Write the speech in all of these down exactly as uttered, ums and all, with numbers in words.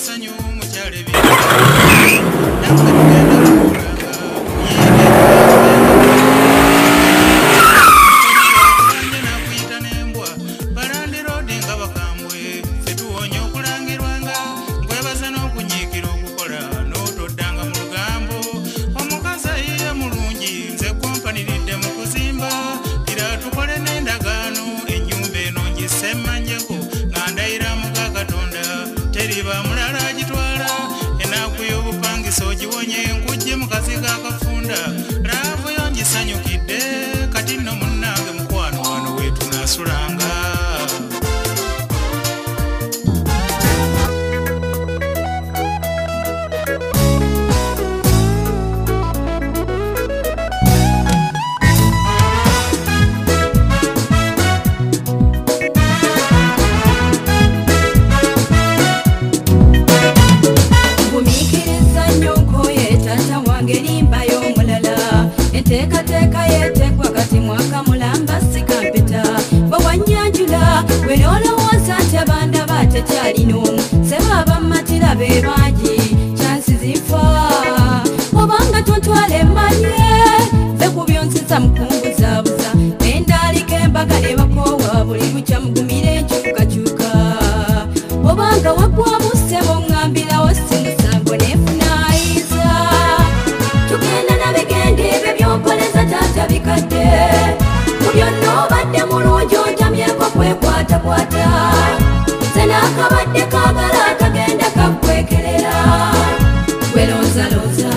sanyu mukyale bi nanga tugenda kulanga yende nakuyita n'embwa balandi roodi nga bakambwe ffe tuwonya okulangirwanga nkwebaza n'okunyiikira okukola n'otoddanga mu lugambo omukazi ayiye mulungi nze kwampaniridde mu kuzimba kira tukole n'endagaano ennyumba eno ngisemmanjeko nga ndayira muga Katonda teriba mulala agitwala enaaku y'obupangisa ogiwonye nkujje mu kaziga akafunda laavu yo ngisanyukidde kati nno munnange mukwano wano weetunaasulanga Teka teka yete kwa kati mwaka mulamba sikampeta bawanyanjula wenolo wasate banda bate chalino seba bamatira bebaji chansi zifa obanga tontwale manye ze kubyonsiza mkunguza buza endalike mbagale bakowa buli lucha mugumire nchuka chuka obanga wagwa musebo ngambira wasingusango nefunaiza tugenda na begende byonkoleza tata bikadde kubyonna obadde mulungi ontamyeko kwekwatakwata ze n'akabadde kaagala akagenda kakwekerera gwelonzalonza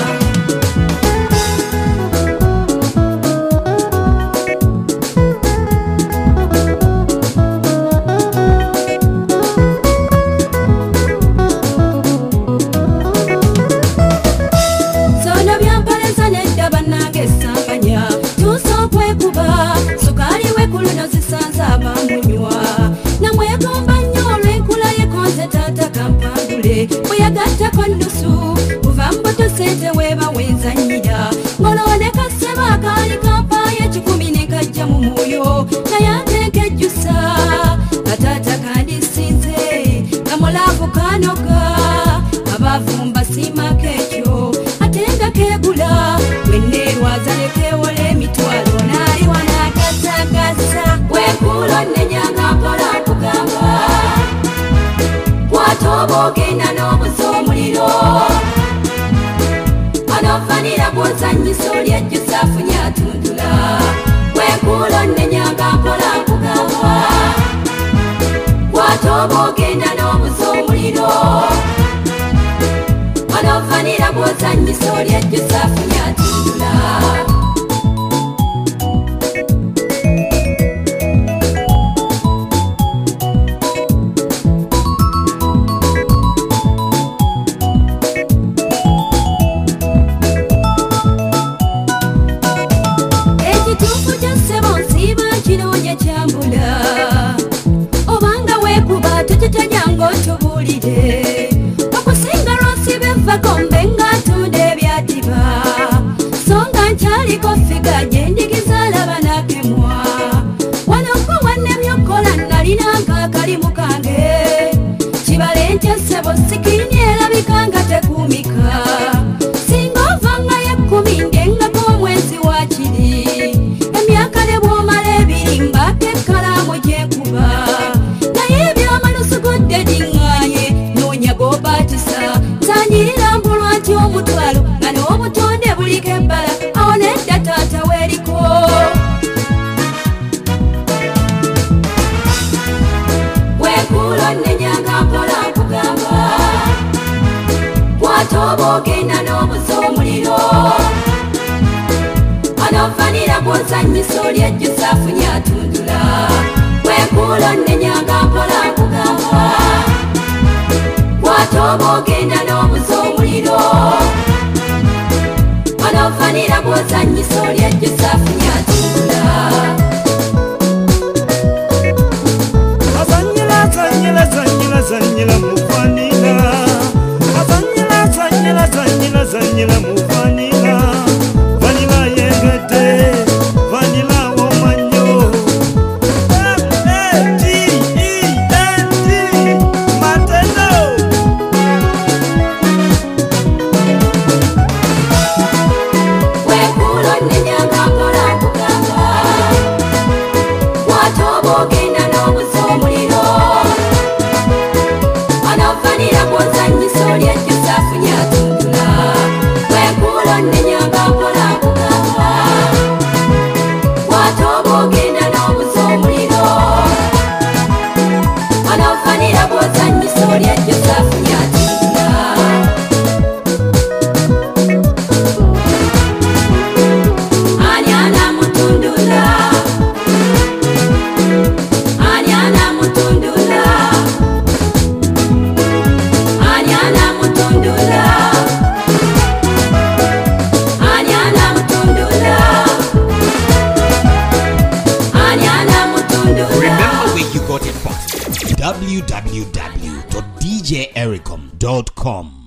oyagatta konnusu kuvambo tosente weba wenzanyira ngoloneka seba kali kampaye kikumi nekajja mu mwoyo naye atekejjusa katata kandisinze kamulavu kanoga abavumba simako ekyo ate nga kegula wenneerwaza lekewole emitwalo naali wanagasagasa wekulo nenyanga mpola nkugamba watobogenda n'obuza omuliro anofanira gwozanyisa oli ejjusa afunye atundula wekulo nenyanga mpola nkugamba watobogenda n'obuza omuliro anofanira gwozanyisa oli ejjusa afunye atundula obanga wekuba tututanyango tubulire okusinga lwosi bevakombe nga tunde ebyatiba songa nkyaliko figa gyendigiza laba nakemwa wanokwa wannemyokola nalinanga akalimu kange kibale ntyesebo sikirini erabikanga tekumika singa ovanga yekkumi ndengako omwezi wakiri emyaka ne bwomala ebirimba kekalamu gyekuba naye ebyamanusugodde diŋŋaanye noonya gobatisa nzanyirira mbulwa nti omutwalo nga n'obutonde buliko ebbala awo nedda taata weeriko wekuulo nenyanga mpola nkugamba kwata oba ogenda n'obuza omuliro anofanira gwozanyisa oli ejjusa afunye atundula wekuulo nenyanga mpola nkugamba kwata oba ogenda n'obuza omuliro anofanira gwozanyisa oli ejjusa afunye atundula azanyira azanyira azanyira azanyira mufanira azanyira azanyira azanyira azanyira mufanira vanila yengete vanila womanyo F A T E N T matendo w w w dot d j ericom dot com.